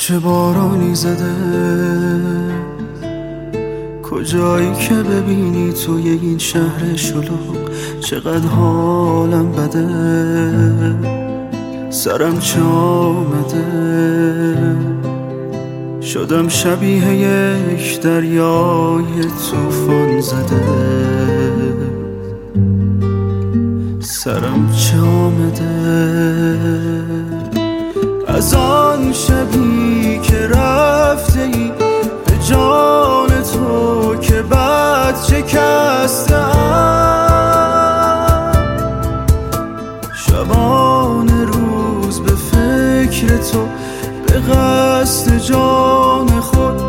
چه بارانی زده، کجایی که ببینی توی این شهر شلوغ چقدر حالم بده، سرم چه آمده، شدم شبیه یک دریای طوفان زده، سرم چه آمده. از آن شبی که رفته ای به جان تو که بعد شکستم، شبانه روز به فکر تو به قصد جان خود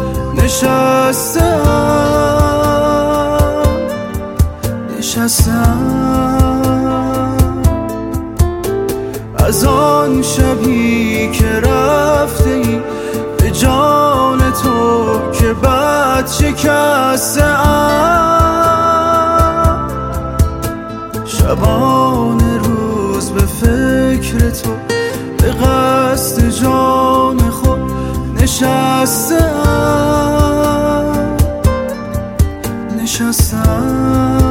نشستم. از آن شبی که رفته ای به جان تو که بعد شکستم، شبانه روز به فکر تو به قصد جان خود نشستم.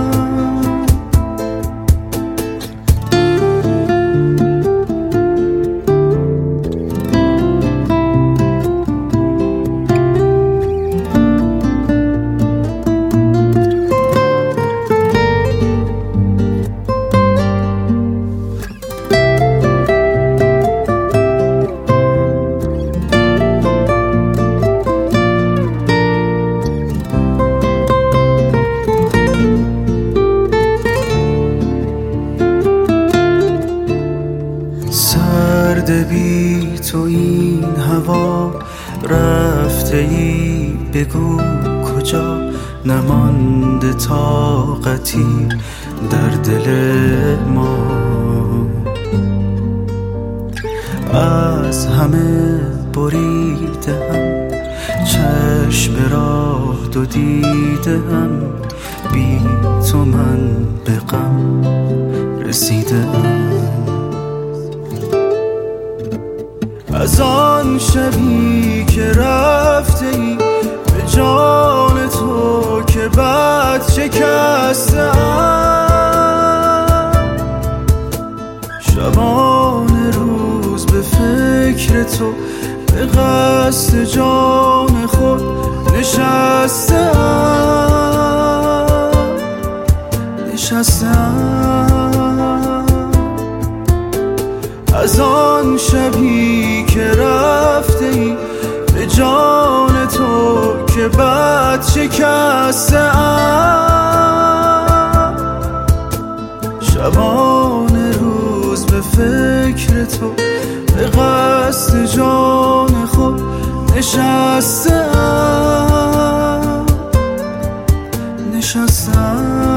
سرد بی تو این هوا رفته ای، بگو کجا نمانده طاقتی در دل ما. از همه بریدم، چشم راه دو دیدم، بی تو من به غم رسیدم. از آن شبی که رفته ای به جان تو که بعد شکستم، شبانه روز به فکر تو به قصد جان خود نشستم. از آن شبی که رفته ای به جان تو که بعد شکستم، شبانه روز به فکر تو به قصد جان خود نشستم.